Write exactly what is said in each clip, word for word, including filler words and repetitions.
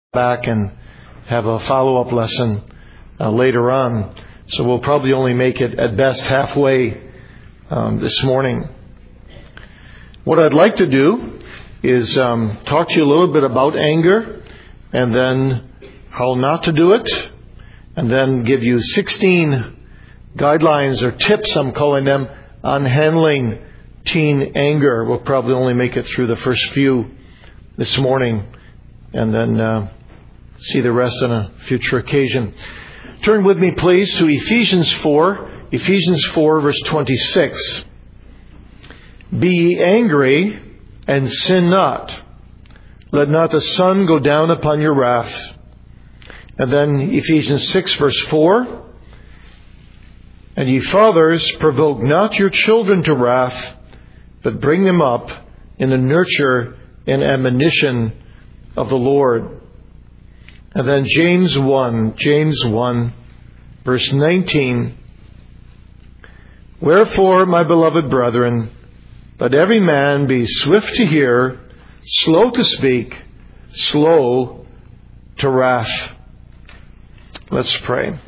back and have a follow-up lesson uh, later on. So we'll probably only make it at best halfway um, this morning. What I'd like to do is um, talk to you a little bit about anger, and then how not to do it, and then give you sixteen guidelines or tips, I'm calling them, on handling teen anger. We'll probably only make it through the first few this morning, and then uh, see the rest on a future occasion. Turn with me, please, to Ephesians four. Ephesians four, verse twenty-six. Be ye angry, and sin not. Let not the sun go down upon your wrath. And then Ephesians six, verse four. And ye fathers, provoke not your children to wrath, but bring them up in the nurture and admonition of the Lord. And then James one, James one, verse nineteen. Wherefore, my beloved brethren, let every man be swift to hear, slow to speak, slow to wrath. Let's pray.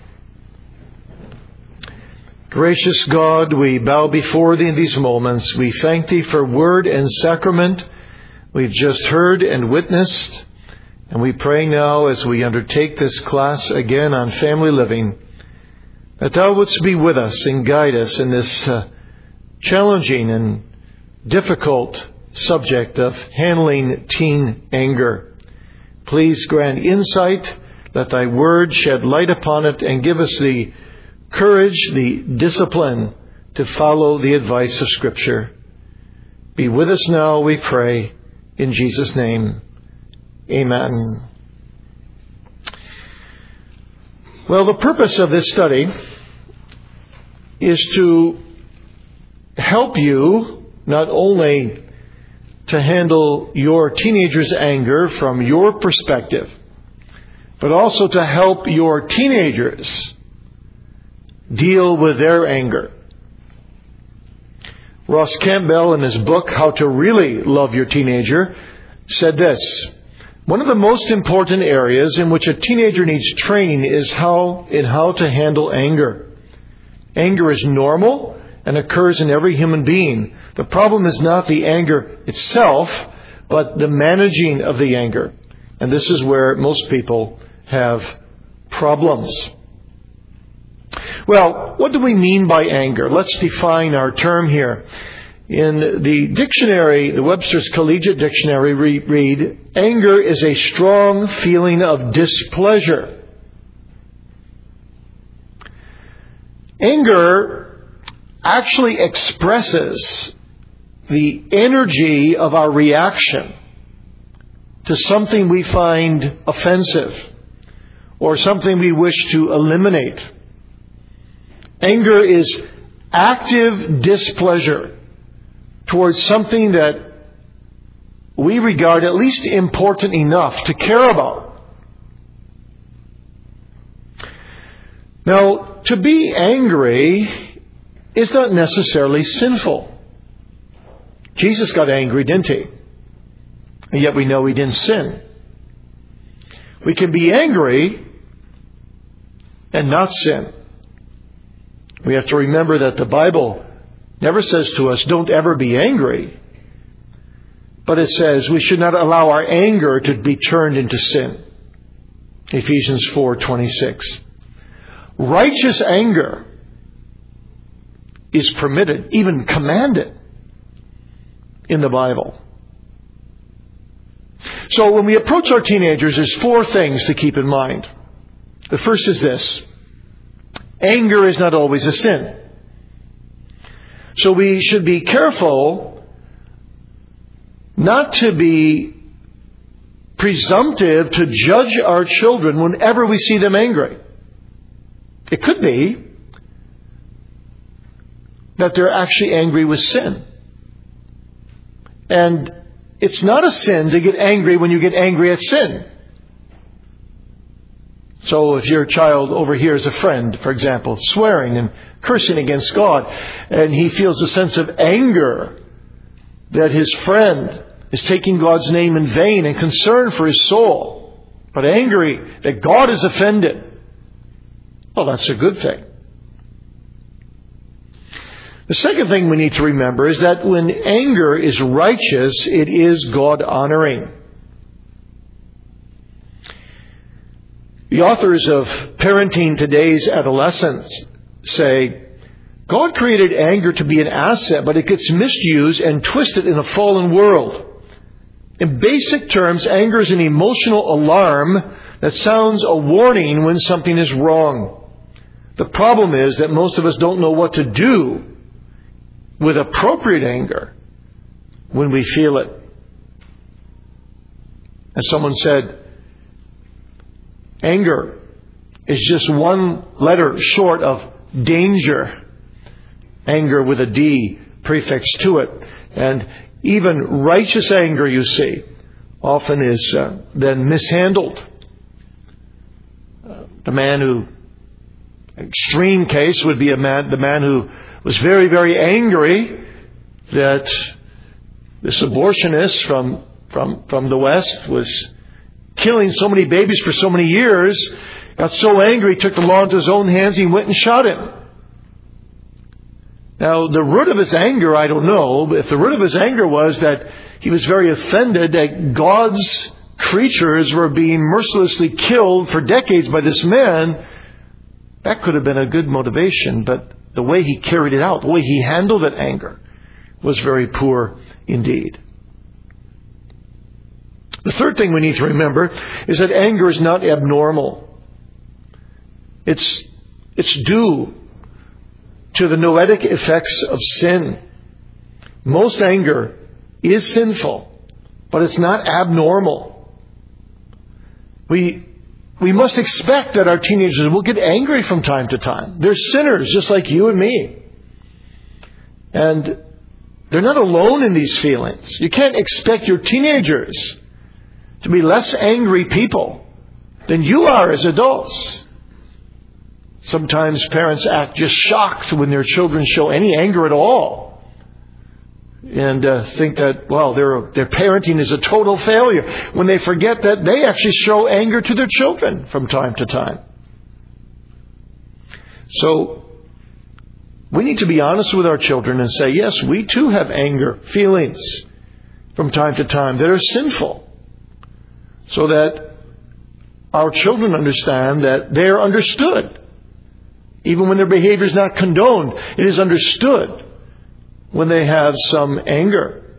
Gracious God, we bow before Thee in these moments. We thank Thee for word and sacrament we've just heard and witnessed. And we pray now, as we undertake this class again on family living, that Thou wouldst be with us and guide us in this uh, challenging and difficult subject of handling teen anger. Please grant insight, let Thy word shed light upon it, and give us the courage, the discipline to follow the advice of Scripture. Be with us now, we pray, in Jesus' name. Amen. Well, the purpose of this study is to help you not only to handle your teenager's anger from your perspective, but also to help your teenagers deal with their anger. Ross Campbell, in his book, How to Really Love Your Teenager, said this: one of the most important areas in which a teenager needs training is how in how to handle anger. Anger is normal and occurs in every human being. The problem is not the anger itself, but the managing of the anger. And this is where most people have problems. Well, what do we mean by anger? Let's define our term here. In the dictionary, the Webster's Collegiate Dictionary, we read, anger is a strong feeling of displeasure. Anger actually expresses the energy of our reaction to something we find offensive or something we wish to eliminate. Anger is active displeasure towards something that we regard at least important enough to care about. Now, to be angry is not necessarily sinful. Jesus got angry, didn't He? And yet we know He didn't sin. We can be angry and not sin. We have to remember that the Bible never says to us, don't ever be angry. But it says we should not allow our anger to be turned into sin. Ephesians four twenty-six. Righteous anger is permitted, even commanded, in the Bible. So when we approach our teenagers, there's four things to keep in mind. The first is this: anger is not always a sin. So we should be careful not to be presumptive to judge our children whenever we see them angry. It could be that they're actually angry with sin. And it's not a sin to get angry when you get angry at sin. So if your child overhears a friend, for example, swearing and cursing against God, and he feels a sense of anger that his friend is taking God's name in vain and concern for his soul, but angry that God is offended, well, that's a good thing. The second thing we need to remember is that when anger is righteous, it is God-honoring. The authors of Parenting Today's Adolescents say, God created anger to be an asset, but it gets misused and twisted in a fallen world. In basic terms, anger is an emotional alarm that sounds a warning when something is wrong. The problem is that most of us don't know what to do with appropriate anger when we feel it. As someone said, anger is just one letter short of danger. Anger with a D prefixed to it. And even righteous anger, you see, often is uh, then mishandled. Uh, the man who, extreme case would be a man, the man who was very, very angry that this abortionist from, from, from the West was killing so many babies for so many years, got so angry, he took the law into his own hands, he went and shot him. Now, the root of his anger, I don't know. If the root of his anger was that he was very offended that God's creatures were being mercilessly killed for decades by this man, that could have been a good motivation. But the way he carried it out, the way he handled that anger, was very poor indeed. The third thing we need to remember is that anger is not abnormal. It's, it's due to the noetic effects of sin. Most anger is sinful, but it's not abnormal. We, we must expect that our teenagers will get angry from time to time. They're sinners just like you and me. And they're not alone in these feelings. You can't expect your teenagers to be less angry people than you are as adults. Sometimes parents act just shocked when their children show any anger at all. And uh, think that, well, their, their parenting is a total failure. When they forget that they actually show anger to their children from time to time. So, we need to be honest with our children and say, yes, we too have anger, feelings from time to time that are sinful. So that our children understand that they are understood. Even when their behavior is not condoned, it is understood when they have some anger.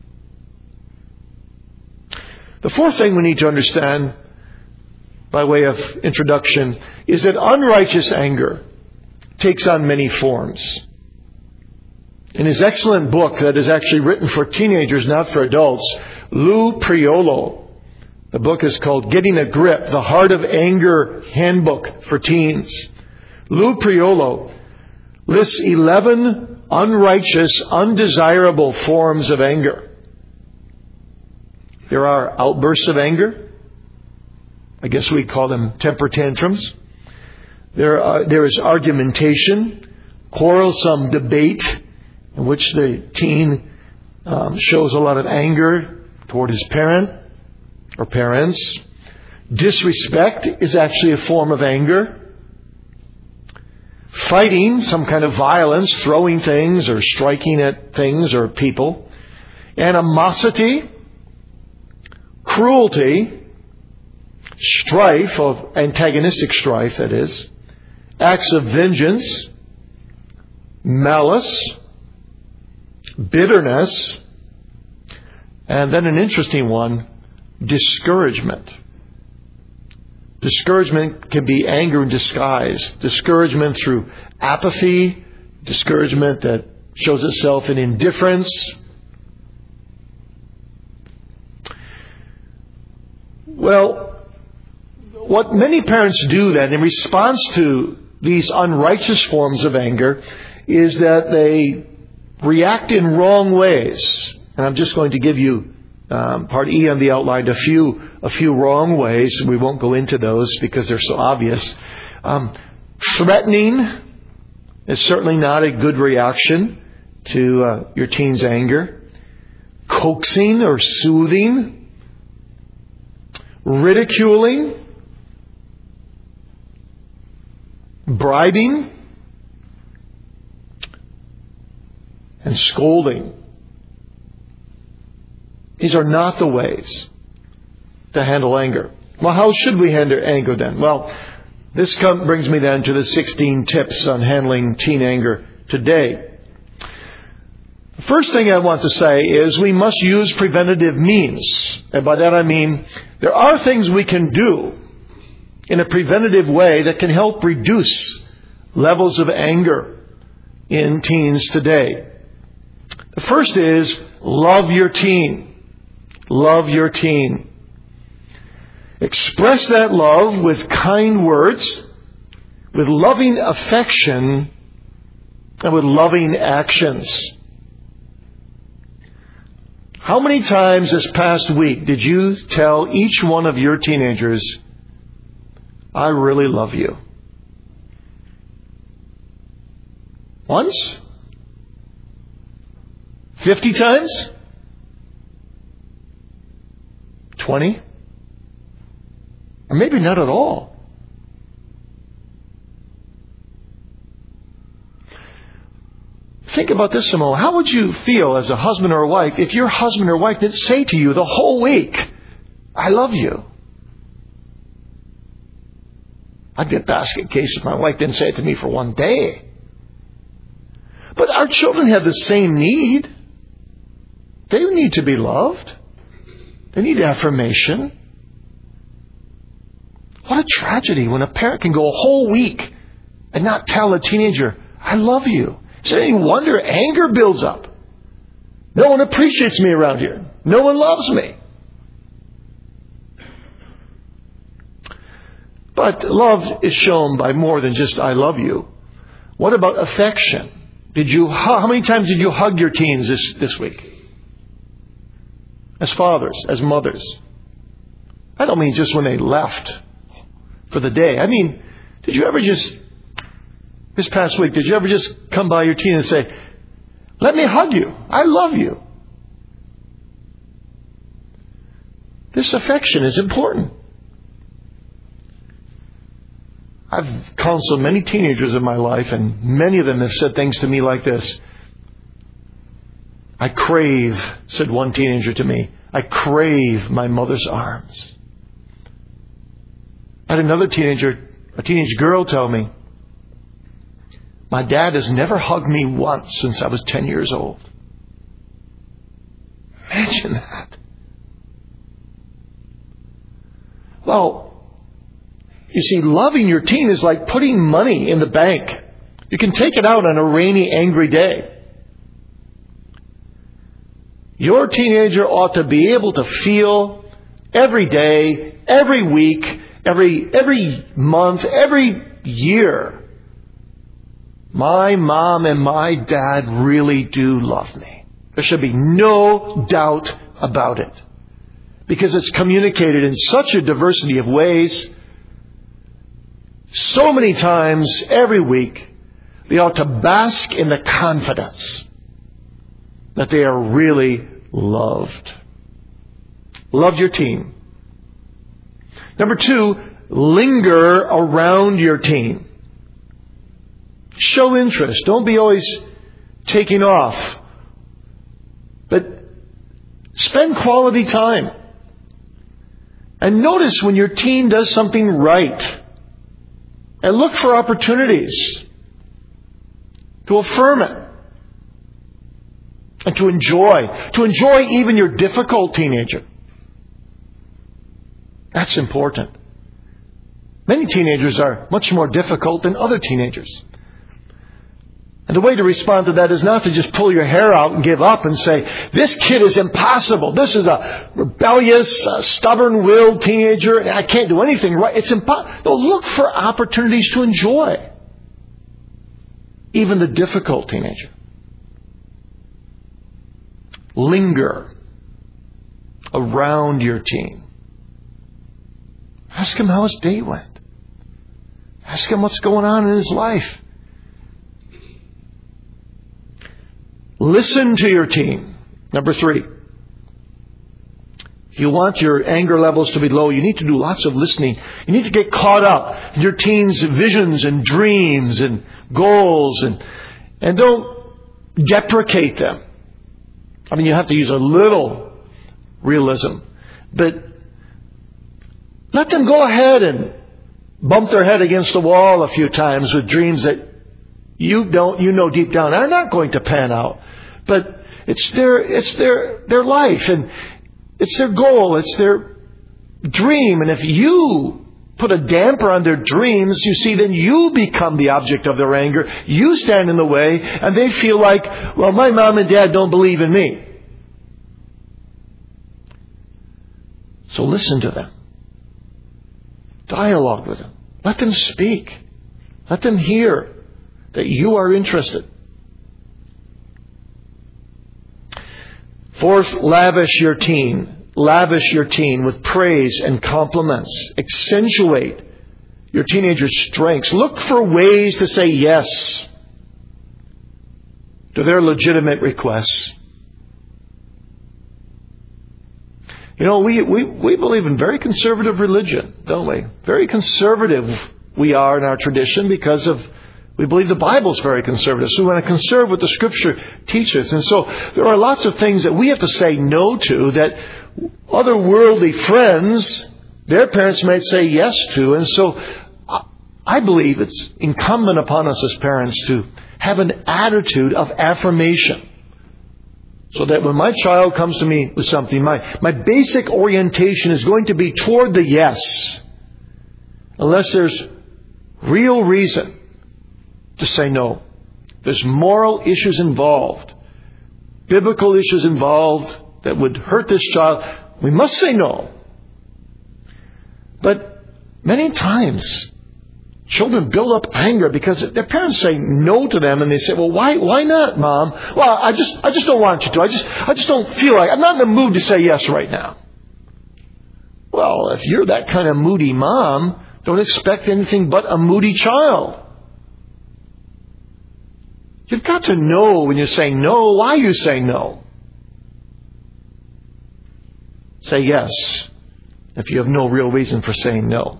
The fourth thing we need to understand, by way of introduction, is that unrighteous anger takes on many forms. In his excellent book that is actually written for teenagers, not for adults, Lou Priolo, the book is called Getting a Grip, The Heart of Anger Handbook for Teens. Lou Priolo lists eleven unrighteous, undesirable forms of anger. There are outbursts of anger. I guess we call them temper tantrums. There, are, there is argumentation, quarrelsome debate, in which the teen um, shows a lot of anger toward his parent or parents. Disrespect is actually a form of anger. Fighting, some kind of violence, throwing things or striking at things or people. Animosity, cruelty, strife, of antagonistic strife, that is. Acts of vengeance, malice, bitterness, and then an interesting one, discouragement. Discouragement can be anger in disguise. Discouragement through apathy. Discouragement that shows itself in indifference. Well, what many parents do then in response to these unrighteous forms of anger is that they react in wrong ways. And I'm just going to give you Um, part E on the outline, a few a few wrong ways. We won't go into those because they're so obvious. Um, threatening is certainly not a good reaction to uh, your teen's anger. Coaxing or soothing. ridiculing, bribing, and scolding. These are not the ways to handle anger. Well, how should we handle anger then? Well, this come, brings me then to the sixteen tips on handling teen anger today. The first thing I want to say is we must use preventative means. And by that I mean there are things we can do in a preventative way that can help reduce levels of anger in teens today. The first is love your teen. Love your teen. Express that love with kind words, with loving affection, and with loving actions. How many times this past week did you tell each one of your teenagers, I really love you? Once? Fifty times? Twenty? Or maybe not at all. Think about this a moment. How would you feel as a husband or a wife if your husband or wife didn't say to you the whole week, I love you? I'd be a basket case if my wife didn't say it to me for one day. But our children have the same need. They need to be loved. They need affirmation. What a tragedy when a parent can go a whole week and not tell a teenager, I love you. Is it any wonder anger builds up? No one appreciates me around here. No one loves me. But love is shown by more than just I love you. What about affection? Did you, how many times did you hug your teens this, this week? As fathers, as mothers. I don't mean just when they left for the day. I mean, did you ever just, this past week, did you ever just come by your teen and say, let me hug you. I love you. This affection is important. I've counseled many teenagers in my life, and many of them have said things to me like this. I crave, said one teenager to me, I crave my mother's arms. I had another teenager, a teenage girl tell me, my dad has never hugged me once since I was ten years old. Imagine that. Well, you see, loving your teen is like putting money in the bank. You can take it out on a rainy, angry day. Your teenager ought to be able to feel every day, every week, every every month, every year, my mom and my dad really do love me. There should be no doubt about it. Because it's communicated in such a diversity of ways. So many times every week, they ought to bask in the confidence that they are really loved. Love your teen. Number two, linger around your teen. Show interest. Don't be always taking off. But spend quality time. And notice when your teen does something right. And look for opportunities to affirm it. And to enjoy. To enjoy even your difficult teenager. That's important. Many teenagers are much more difficult than other teenagers. And the way to respond to that is not to just pull your hair out and give up and say, this kid is impossible. This is a rebellious, uh, stubborn-willed teenager, and I can't do anything right. It's impossible. No, look for opportunities to enjoy even the difficult teenager. Linger around your teen. Ask him how his day went. Ask him what's going on in his life. Listen to your teen. Number three. If you want your anger levels to be low, you need to do lots of listening. You need to get caught up in your teens' visions and dreams and goals, and and don't deprecate them. I mean, you have to use a little realism, but let them go ahead and bump their head against the wall a few times with dreams that you don't, you know deep down are not going to pan out. But it's their, it's their, their life, and it's their goal, it's their dream. And if you put a damper on their dreams, you see, then you become the object of their anger. You stand in the way, and they feel like, well, my mom and dad don't believe in me. So listen to them. Dialogue with them. Let them speak. Let them hear that you are interested. Fourth, lavish your teen. Lavish your teen with praise and compliments. Accentuate your teenager's strengths. Look for ways to say yes to their legitimate requests. You know, we, we, we believe in very conservative religion, don't we? Very conservative we are in our tradition because of, we believe the Bible's very conservative. So we want to conserve what the Scripture teaches. And so there are lots of things that we have to say no to that other worldly friends, their parents might say yes to. And so I believe it's incumbent upon us as parents to have an attitude of affirmation. So that when my child comes to me with something, my, my basic orientation is going to be toward the yes. Unless there's real reason to say no. There's moral issues involved. Biblical issues involved that would hurt this child. We must say no. But many times, children build up anger because their parents say no to them, and they say, well, why why not, Mom? Well, I just I just don't want you to. I just I just don't feel like, I'm not in the mood to say yes right now. Well, if you're that kind of moody mom, don't expect anything but a moody child. You've got to know when you're saying no, why you say no. Say yes if you have no real reason for saying no.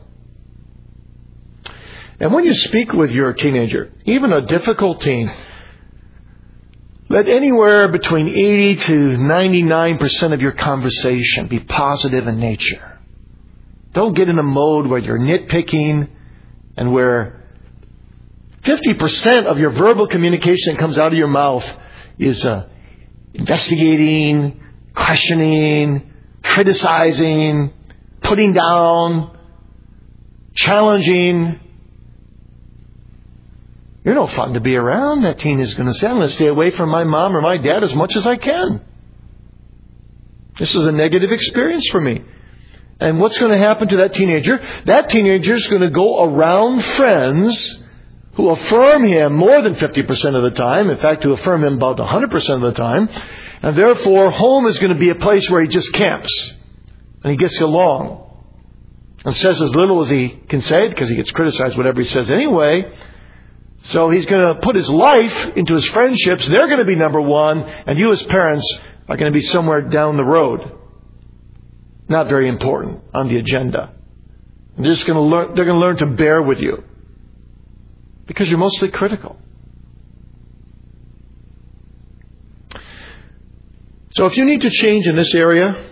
And when you speak with your teenager, even a difficult teen, let anywhere between eighty to ninety-nine percent of your conversation be positive in nature. Don't get in a mode where you're nitpicking and where fifty percent of your verbal communication that comes out of your mouth is uh, investigating, questioning, criticizing, putting down, challenging. You're no fun to be around. That teen is going to say, I'm going to stay away from my mom or my dad as much as I can. This is a negative experience for me. And what's going to happen to that teenager? That teenager is going to go around friends who affirm him more than fifty percent of the time. In fact, who affirm him about one hundred percent of the time. And therefore, home is going to be a place where he just camps. And he gets along. And says as little as he can say, because he gets criticized whatever he says anyway. So he's going to put his life into his friendships. They're going to be number one. And you as parents are going to be somewhere down the road. Not very important on the agenda. And they're just going to learn, they're going to learn to bear with you. Because you're mostly critical. So if you need to change in this area,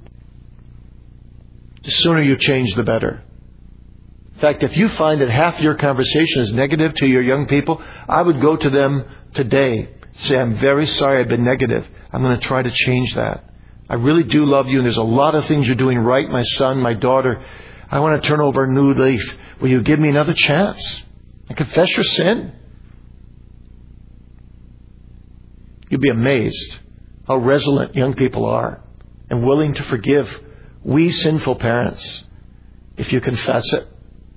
the sooner you change, the better. In fact, if you find that half your conversation is negative to your young people, I would go to them today. Say, I'm very sorry I've been negative. I'm going to try to change that. I really do love you, and there's a lot of things you're doing right, my son, my daughter. I want to turn over a new leaf. Will you give me another chance? And confess your sin? You'd be amazed how resilient young people are and willing to forgive we sinful parents if you confess it.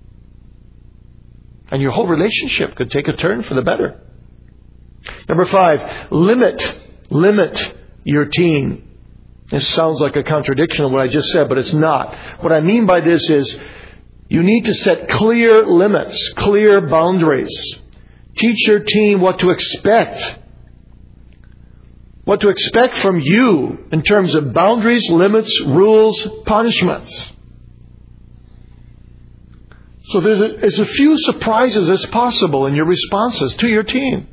And your whole relationship could take a turn for the better. Number five, limit, limit your teen. This sounds like a contradiction of what I just said, but it's not. What I mean by this is you need to set clear limits, clear boundaries. Teach your teen what to expect. what to expect from you in terms of boundaries, limits, rules, punishments. So there's a, there's a few surprises as possible in your responses to your teen.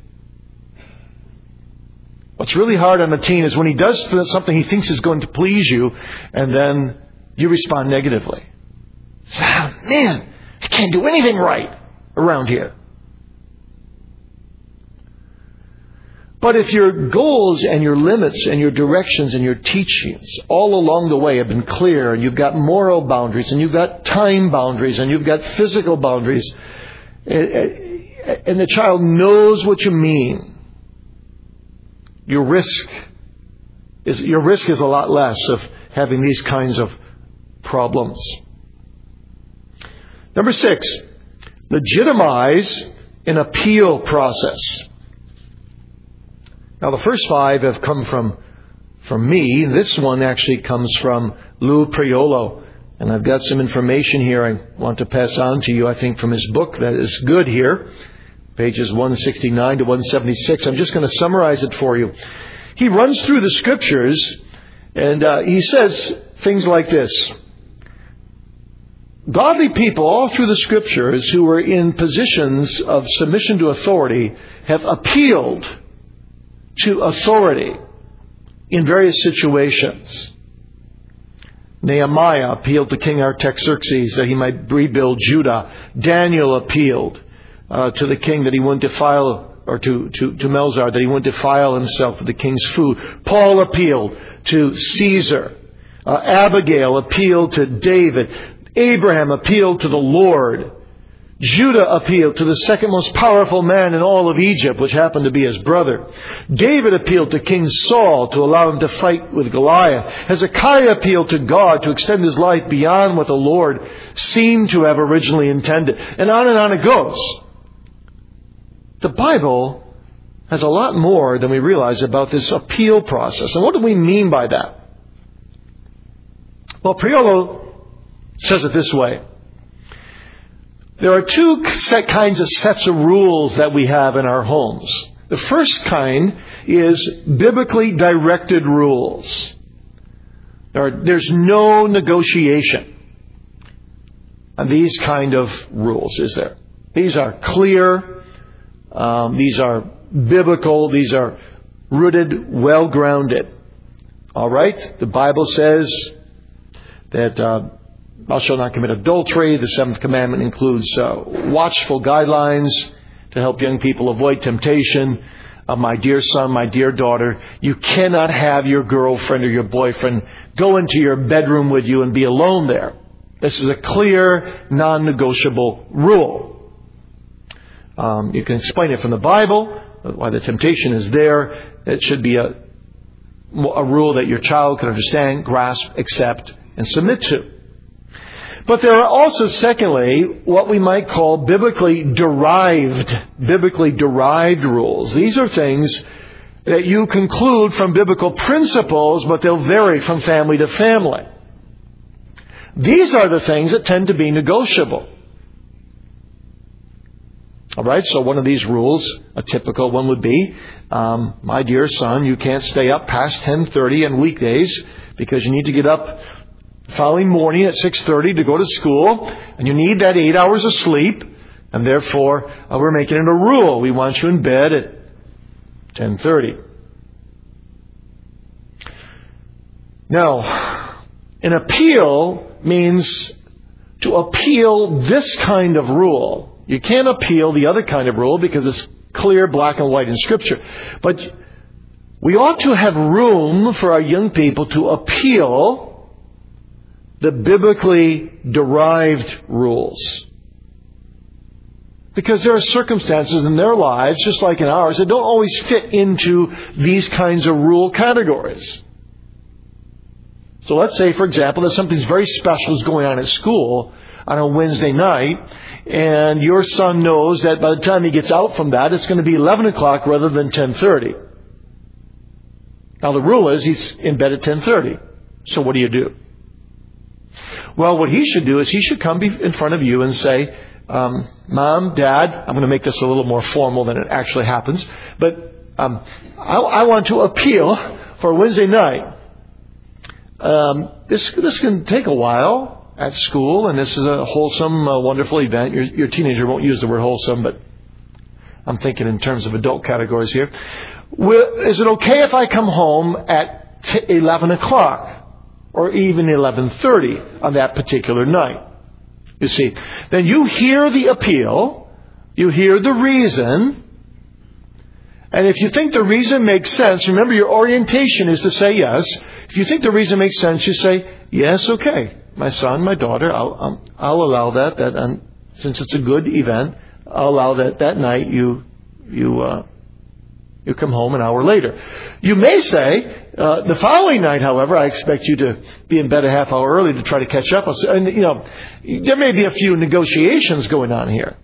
What's really hard on a teen is when he does something he thinks is going to please you, and then you respond negatively. Oh, man, I can't do anything right around here. But if your goals and your limits and your directions and your teachings all along the way have been clear, and you've got moral boundaries, and you've got time boundaries, and you've got physical boundaries, and the child knows what you mean, your risk is your risk is a lot less of having these kinds of problems. Number six, legitimize an appeal process. Now, the first five have come from, from me. This one actually comes from Lou Priolo. And I've got some information here I want to pass on to you, I think, from his book that is good here. Pages one sixty-nine to one seventy-six. I'm just going to summarize it for you. He runs through the Scriptures, and uh, he says things like this. Godly people all through the Scriptures who were in positions of submission to authority have appealed to authority in various situations. Nehemiah appealed to King Artaxerxes that he might rebuild Judah. Daniel appealed uh, to the king that he wouldn't defile, or to, to, to Melzar, that he wouldn't defile himself with the king's food. Paul appealed to Caesar. Uh, Abigail appealed to David. Abraham appealed to the Lord. Judah appealed to the second most powerful man in all of Egypt, which happened to be his brother. David appealed to King Saul to allow him to fight with Goliath. Hezekiah appealed to God to extend his life beyond what the Lord seemed to have originally intended. And on and on it goes. The Bible has a lot more than we realize about this appeal process. And what do we mean by that? Well, Priolo says it this way. There are two set kinds of sets of rules that we have in our homes. The first kind is biblically directed rules. There are, there's no negotiation on these kind of rules, is there? These are clear. Um, these are biblical. These are rooted, well-grounded. All right? The Bible says that Uh, Thou shalt not commit adultery. The seventh commandment includes uh, watchful guidelines to help young people avoid temptation. Uh, my dear son, my dear daughter, you cannot have your girlfriend or your boyfriend go into your bedroom with you and be alone there. This is a clear, non-negotiable rule. Um, you can explain it from the Bible, why the temptation is there. It should be a, a rule that your child can understand, grasp, accept, and submit to. But there are also, secondly, what we might call biblically derived, biblically derived rules. These are things that you conclude from biblical principles, but they'll vary from family to family. These are the things that tend to be negotiable. All right, so one of these rules, a typical one would be, um, my dear son, you can't stay up past ten thirty on weekdays because you need to get up following morning at six thirty to go to school, and you need that eight hours of sleep, and therefore uh, we're making it a rule. We want you in bed at ten thirty. Now, an appeal means to appeal this kind of rule. You can't appeal the other kind of rule because it's clear, black and white in Scripture. But we ought to have room for our young people to appeal the biblically derived rules. Because there are circumstances in their lives, just like in ours, that don't always fit into these kinds of rule categories. So let's say, for example, that something's very special is going on at school on a Wednesday night, and your son knows that by the time he gets out from that, it's going to be eleven o'clock rather than ten thirty. Now the rule is he's in bed at ten thirty. So what do you do? Well, what he should do is he should come be in front of you and say, um, Mom, Dad, I'm going to make this a little more formal than it actually happens, but um, I, I want to appeal for Wednesday night. Um, this this can take a while at school, and this is a wholesome, uh, wonderful event. Your, your teenager won't use the word wholesome, but I'm thinking in terms of adult categories here. Will, is it okay if I come home at t- eleven o'clock or even eleven thirty on that particular night? You see, then you hear the appeal, you hear the reason, and if you think the reason makes sense, remember your orientation is to say yes. If you think the reason makes sense, you say, yes, okay, my son, my daughter, I'll, I'll, I'll allow that, that um, since it's a good event, I'll allow that that night you, you, uh, you come home an hour later. You may say, uh, the following night, however, I expect you to be in bed a half hour early to try to catch up. And, you know, there may be a few negotiations going on here.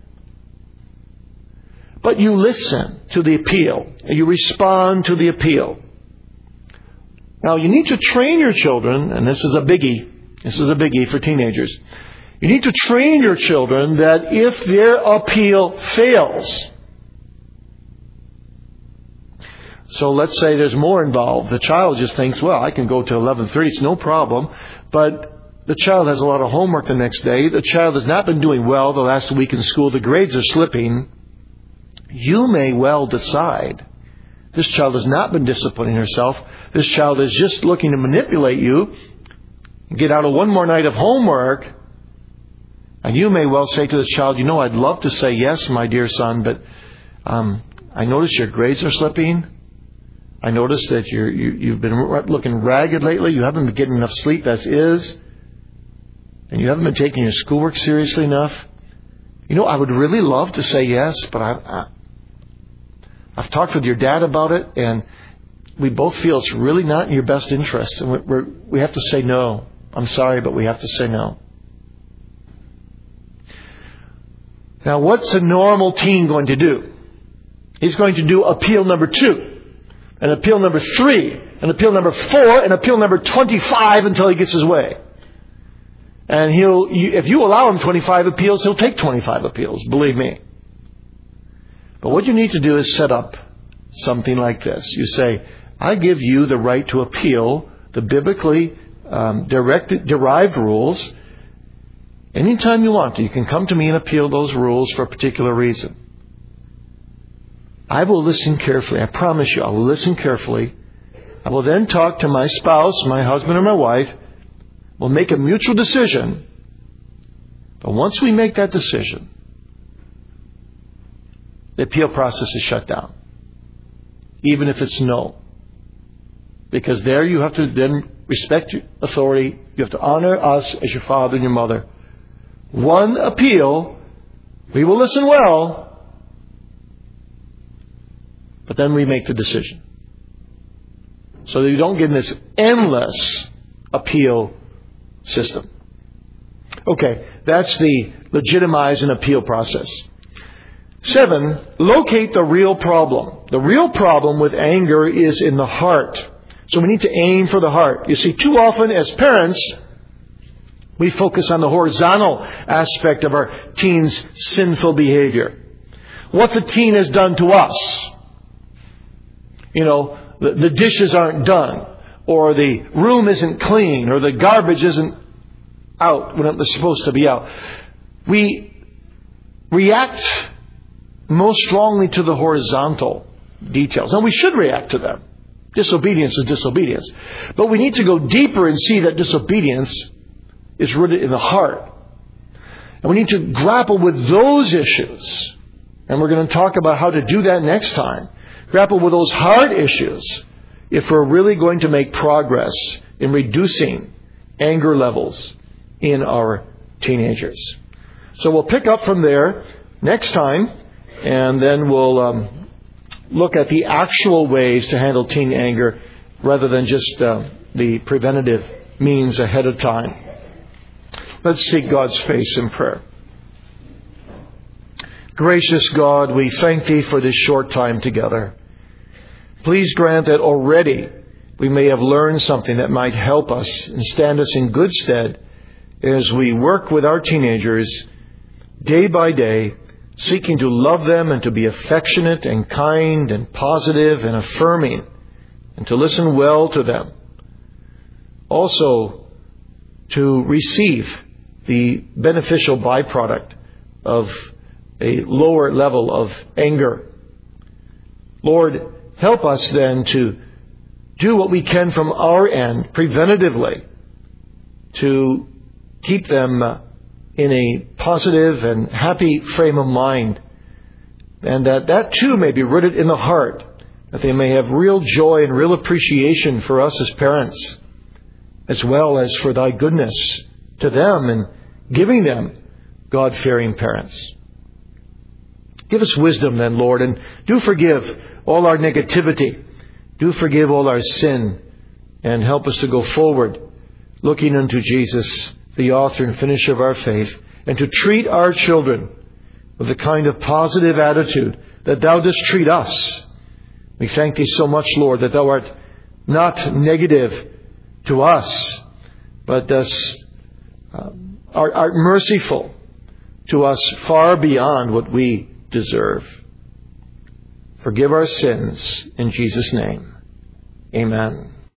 But you listen to the appeal, and you respond to the appeal. Now, you need to train your children, and this is a biggie. This is a biggie for teenagers. You need to train your children that if their appeal fails, so let's say there's more involved. The child just thinks, well, I can go to eleven thirty, it's no problem. But the child has a lot of homework the next day. The child has not been doing well the last week in school. The grades are slipping. You may well decide this child has not been disciplining herself. This child is just looking to manipulate you, get out of one more night of homework. And you may well say to the child, you know, I'd love to say yes, my dear son, but um, I notice your grades are slipping. I notice that you're, you, you've been looking ragged lately. You haven't been getting enough sleep as is. And you haven't been taking your schoolwork seriously enough. You know, I would really love to say yes, but I, I, I've talked with your dad about it, and we both feel it's really not in your best interest. And we're, we're, we have to say no. I'm sorry, but we have to say no. Now, what's a normal teen going to do? He's going to do appeal number two, and appeal number three, and appeal number four, and appeal number twenty-five until he gets his way. And he'll, if you allow him twenty-five appeals, he'll take twenty-five appeals, believe me. But what you need to do is set up something like this. You say, I give you the right to appeal the biblically um, directed, derived rules. Anytime you want to, you can come to me and appeal those rules for a particular reason. I will listen carefully. I promise you, I will listen carefully. I will then talk to my spouse, my husband or my wife. We'll make a mutual decision. But once we make that decision, the appeal process is shut down. Even if it's no. Because there you have to then respect your authority. You have to honor us as your father and your mother. One appeal, we will listen well, but then we make the decision. So that you don't get in this endless appeal system. Okay, that's the legitimize and appeal process. Seven, locate the real problem. The real problem with anger is in the heart. So we need to aim for the heart. You see, too often as parents, we focus on the horizontal aspect of our teen's sinful behavior. What the teen has done to us. You know, the, the dishes aren't done, or the room isn't clean, or the garbage isn't out when it was supposed to be out. We react most strongly to the horizontal details. Now, we should react to them. Disobedience is disobedience. But we need to go deeper and see that disobedience is rooted in the heart. And we need to grapple with those issues. And we're going to talk about how to do that next time. Grapple with those hard issues if we're really going to make progress in reducing anger levels in our teenagers. So we'll pick up from there next time, and then we'll um, look at the actual ways to handle teen anger rather than just uh, the preventative means ahead of time. Let's seek God's face in prayer. Gracious God, we thank Thee for this short time together. Please grant that already we may have learned something that might help us and stand us in good stead as we work with our teenagers day by day seeking to love them and to be affectionate and kind and positive and affirming and to listen well to them. Also, to receive the beneficial byproduct of a lower level of anger. Lord, help us then to do what we can from our end, preventatively, to keep them in a positive and happy frame of mind, and that that too may be rooted in the heart, that they may have real joy and real appreciation for us as parents, as well as for Thy goodness to them and giving them God-fearing parents. Give us wisdom then, Lord, and do forgive all our negativity. Do forgive all our sin, and help us to go forward, looking unto Jesus, the author and finisher of our faith, and to treat our children with the kind of positive attitude that Thou dost treat us. We thank Thee so much, Lord, that Thou art not negative to us, but dost, uh, art, art merciful to us far beyond what we deserve. Forgive our sins in Jesus' name. Amen.